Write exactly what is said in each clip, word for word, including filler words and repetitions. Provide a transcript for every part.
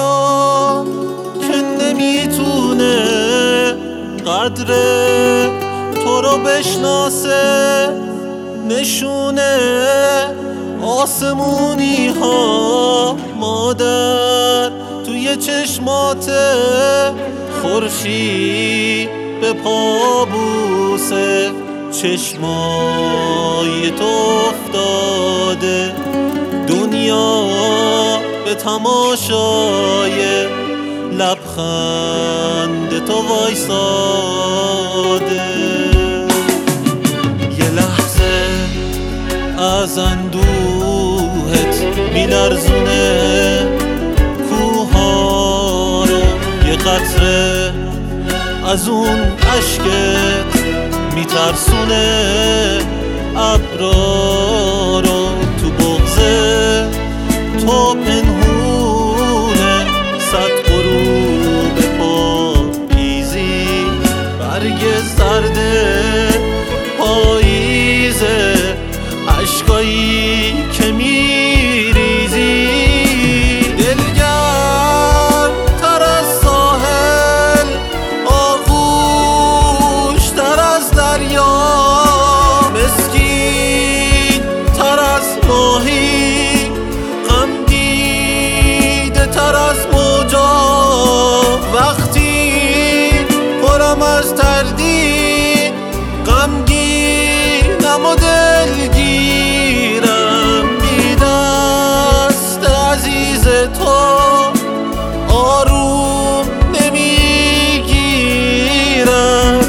دنیا که نمیتونه قدر تو رو بشناسه، نشونه آسمونی ها مادر توی چشماته، خورشید به پا بوسه، چشمای تو افتاده، دنیا به تماشای لبخند تو وایساده. یه لحظه از اندوهت میلرزونه کوها رو، یه قطره از اون عشقت میترسونه ابرا رو، تو بغضه تو پنهونه صد غروب پاییزی، برگ زرده پاییزه، عشقایی که میریزی، دلگرم تر از ساحل، آغوش تر از دریا، مسکین تر از ماهی، غم دیده تر از موجا، وقتی پرم از تردید غمگینم و دلگیرم، بی دست عزیز تو آروم نمیگیرم.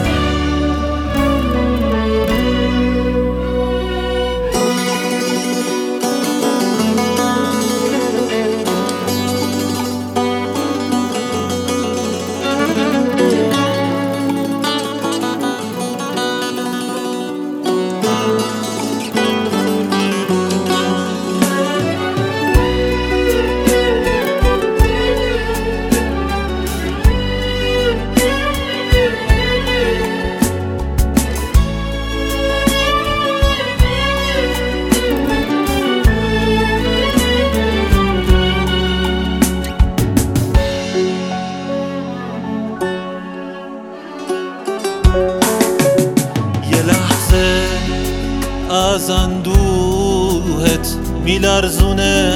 از اندوهت میلرزونه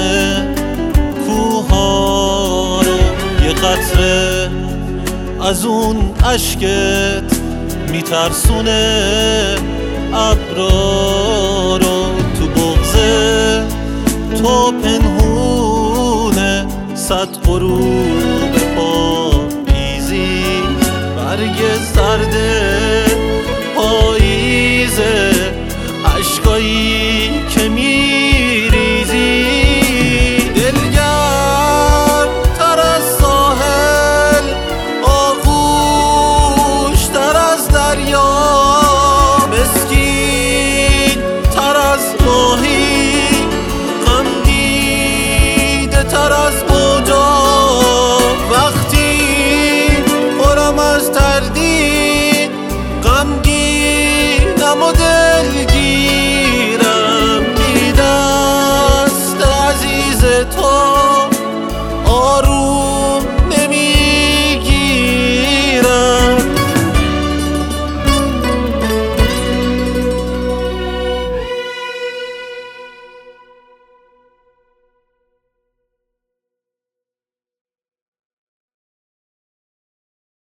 کوها رو، یه قطره از اون عشقت میترسونه ابرا رو، تو بغضه تو پنهونه صد غروب پاییزی، برگ زرده پاییزه، عشقایی که میریزی، دلگرم تر از ساحل، آغوش تر از دریا، مسکین تر از ماهی، غم دیده تر از موجا، وقتی پرم از تردید غمگینم و دلگیرم، بی دست عزیز تو آروم